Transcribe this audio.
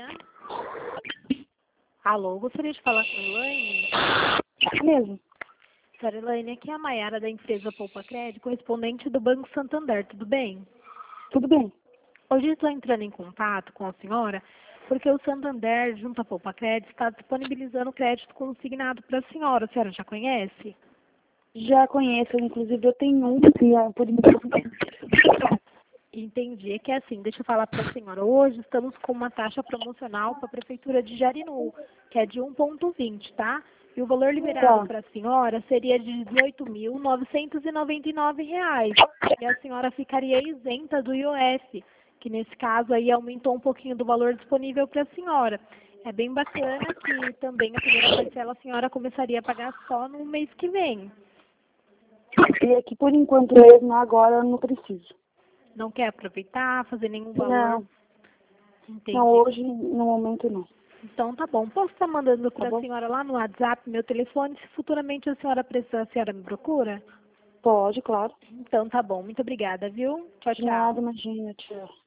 dia. Alô, gostaria de falar com a Elaine? Mesmo. Senhora Elaine, aqui é a Maiara da empresa Poupa Crédito, correspondente do Banco Santander, tudo bem? Tudo bem. Hoje estou entrando em contato com a senhora porque o Santander, junto à Poupa Crédito, está disponibilizando crédito consignado para a senhora. A senhora já conhece? Já conheço, inclusive eu tenho um que é por enquanto. Entendi. É que é assim, deixa eu falar para a senhora. Hoje estamos com uma taxa promocional para a Prefeitura de Jarinu, que é de 1,20, tá? E o valor liberado Tá. para a senhora seria de R$ 18.999. E a senhora ficaria isenta do IOF, que nesse caso aí aumentou um pouquinho do valor disponível para a senhora. É bem bacana que também a primeira parcela a senhora começaria a pagar só no mês que vem. E aqui por enquanto mesmo, agora eu não preciso. Não quer aproveitar, fazer nenhum valor? Não, Entendi. não, hoje no momento não. Então tá bom. Posso estar mandando Tá para a bom? senhora lá no WhatsApp meu telefone? Se futuramente a senhora precisar, a senhora me procura? Pode, claro. Então tá bom. Muito obrigada, viu? Tchau, De nada, tchau. imagina, tchau.